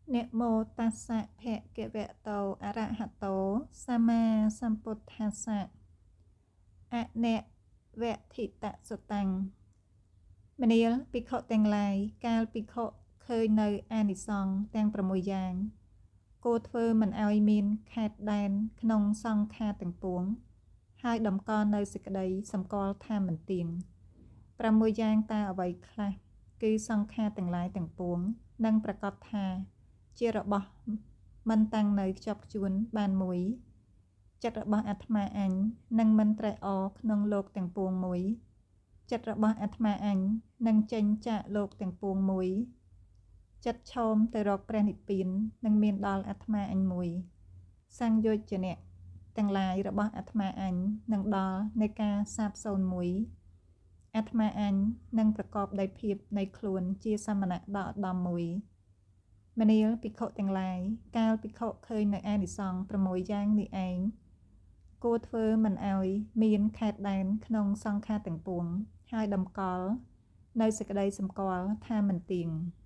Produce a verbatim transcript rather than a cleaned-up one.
Nẹ mô tassa phẹ kẹ vẹ tô a ra hạt tố Sama Sambuddhassa A nẹ vẹ thị tạ sô tăng Meniel ភិក្ខុទាំងឡាយកាលភិក្ខុឃើញនៅអានិសង្សទាំងប្រាំមួយយ៉ាងគួរធ្វើមិនឲ្យមានខេតដែនក្នុងសង្ខារទាំងពួងហើយតម្កល់នៅសេចក្តីសម្គាល់ថាមិនទៀងប្រាំមួយយ៉ាងតើអ្វីខ្លះគឺសង្ខារទាំងឡាយទាំងពួងនិងប្រកាសថាជារបស់មិនតាំងនៅខ្ជាប់ខ្ជួនបានមួយចិត្តរបស់អាត្មាអញនឹងមិនត្រេកអរក្នុងលោកទាំងពួងមួយចិត្តរបស់អាត្មាអញនឹងចេញចាកលោកទាំងពួងមួយចិត្តឈោមទៅរកព្រះនិព្វាននឹងមានដល់អាត្មាអញមួយសង្យោជនៈទាំងឡាយរបស់អាត្មាអញនឹងដល់នៃការសាបសូន្យមួយអាត្មាអញនឹងប្រកបដោយភាពនៃខ្លួនជាសមណៈដ៏ឧត្តមមួយមនាលភិក្ខុទាំងឡាយកាលភិក្ខុឃើញនៅអានិសង្សប្រាំមួយយ៉ាងនេះឯងគួរធ្វើមិនឲ្យមានខេតដែនក្នុងសង្ខារទាំងពួងហើយតម្កល់នៅសេចក្តីសម្គាល់ថាមិនទៀង